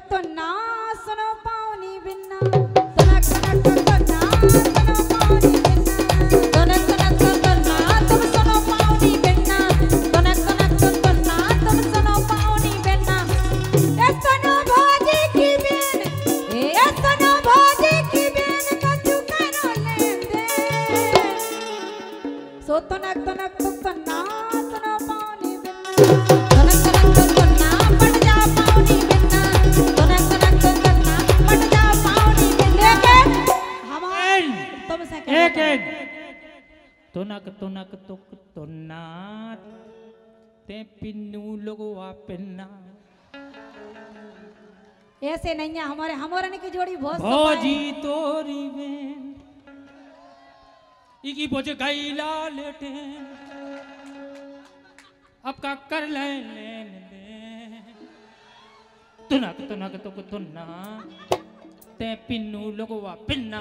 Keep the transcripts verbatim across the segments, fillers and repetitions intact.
तो ना सुनो पाऊनी बिन्ना तनक तनक तो ना सुनो पाऊनी बिन्ना तनक तनक तो ना तुम सुनो पाऊनी बिन्ना तनक तनक तो ना तुम सुनो पाऊनी बिन्ना ए सुनो भौजी की बिन ए सुनो भौजी की बिन कछु करो लेंदे सो तनक तनक तो ना सुनो पाऊनी बिन्ना तनक तनक तो ना पड़ जा पाऊनी बिन्ना तनक तनक तो ना पड़ जा पाऊनी बिन्ना हमार तुमसे एक एक तुनक तुनक तुक तुन्ना ते पिन्नू लोगवा पिन्ना ऐसे नहीं है हमारे हमारे की जोड़ी बहुत भौजी तोरी बेन इकी बोझ गईला लेटे अब का कर ले लेन दे तुनक तुनक तुक तुन्ना ते पिन्नू लोगवा पिन्ना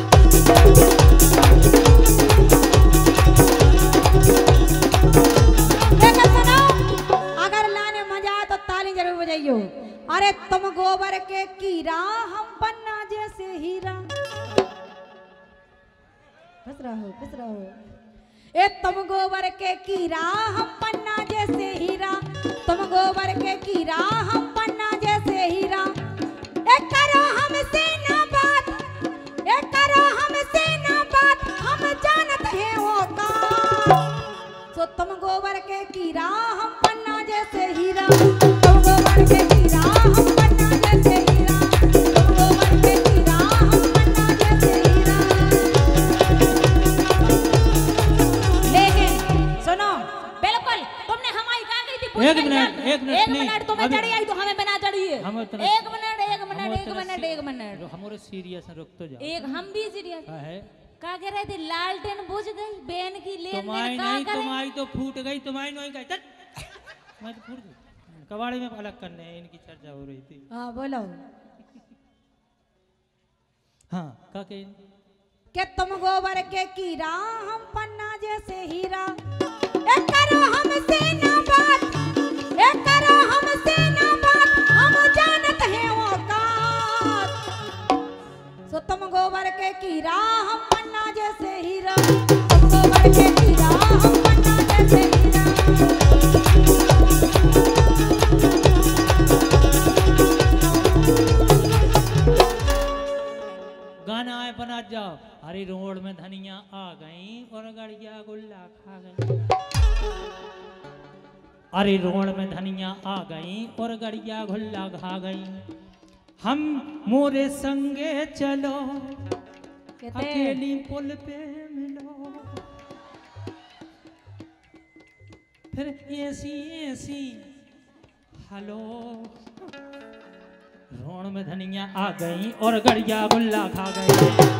देखो सुनो अगर लाने मजा आए तो ताली जरूर बजाइयो अरे तुम गोबर के कीड़ा हम पन्ना जैसे हीरा फस रहो फस रहो ए तुम गोबर के कीड़ा हम पन्ना जैसे हीरा तुम गोबर के कीड़ा हम पन्ना जैसे हीरा ए करो हमसे ना बात ए करो हमसे ना बात हम जानत हैं वो का सो तुम गोबर के कीड़ा हम पन्ना जैसे हीरा तुम गोबर के कीड़ा हम पन्ना जैसे हीरा तुम गोबर के कीड़ा हम पन्ना जैसे हीरा लेकिन सुनो बिल्कुल तुमने हमारी कहा गई थी एक मिनट एक मिनट एक मिनट तुम्हें चढ़ी आई तो हमें बिना चढ़ी है हम एक मिनट एक मिनट एक मिनट एक मिनट हमारे सीरियस रुक तो जा एक हम भी सीरियस है का कह रहे थे लालटेन बुझ गई बेन की लेन तुम्हारी नहीं तुम्हारी तो फूट गई तुम्हारी नहीं गई चल मैं तो फूट गई कबाड़े में अलग करने इनकी चर्चा हो रही थी हाँ बोलो हाँ का के के तुम गोबर के कीड़ा हम पन्ना जैसे हीरा ए करो हमसे ना बात ए करो हमसे ना बात हम जानत हैं वो का सो तुम गोबर के कीड़ा हम पन्ना जैसे हीरा तुम गोबर के कीड़ा हम पन्ना जैसे हीरा गाना आए बना जाओ हरी रोड में धनिया आ गई और गड़िया गुल्ला खा गई हरी रोड में धनिया आ गई और गड़िया गुल्ला खा गई हम मोरे संगे चलो अकेली पुल पे मिलो फिर ऐसी ऐसी हेलो रोड में धनिया आ गई और गड़िया गुल्ला खा गई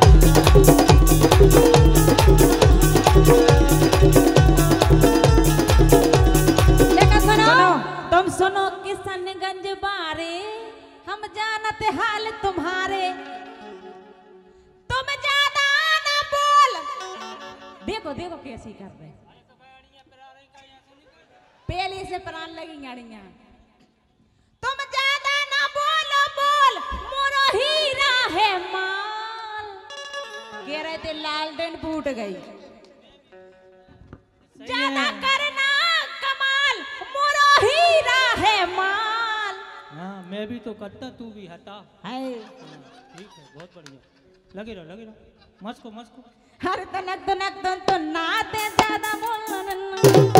लेकिन सुनो तुम सुनो किशनगंज बारे हम जानते हाल तुम्हारे तुम ज्यादा ना बोल देखो देखो कैसी कर रहे पहले से प्राण लगी गाड़ियां तुम ज्यादा ना बोलो बोल मोरा हीरा है माल कह रहे थे लालटेन फूट गई ज्यादा करना कमाल मोरा हीरा है माल हाँ मैं भी तो करता तू भी हटा है ठीक है बहुत बढ़िया लगे रहो लगे रहो मस्को मस्को हर तनक तनक तो तो नाते ज्यादा बोलना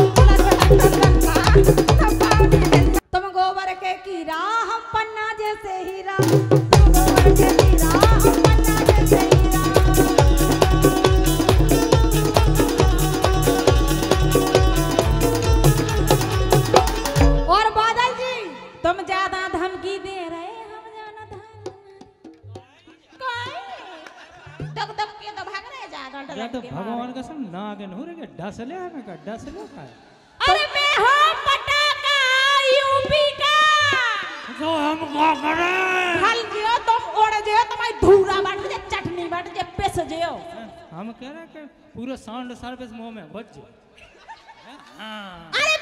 तुम गोबर के कीड़ा हम पन्ना जैसे हीरा तुम गोबर के कीड़ा हम पन्ना जैसे हीरा और बादल जी तुम ज्यादा धमकी दे रहे हम जाना था दक दक के तो भाग रहे ज्यादा या तो भगवान का सब ना आगे नहीं रे डसले है ना का डसले का अरे मैं हूं पटाखा यूपी का तो हम क्या करें हल जियो तुम उड़ जियो तुम्हारी धूरा बट जे चटनी बट जे पिस जियो हम कह रहे हैं कि पूरा साउंड सर्विस मुंह में बच जाए हां अरे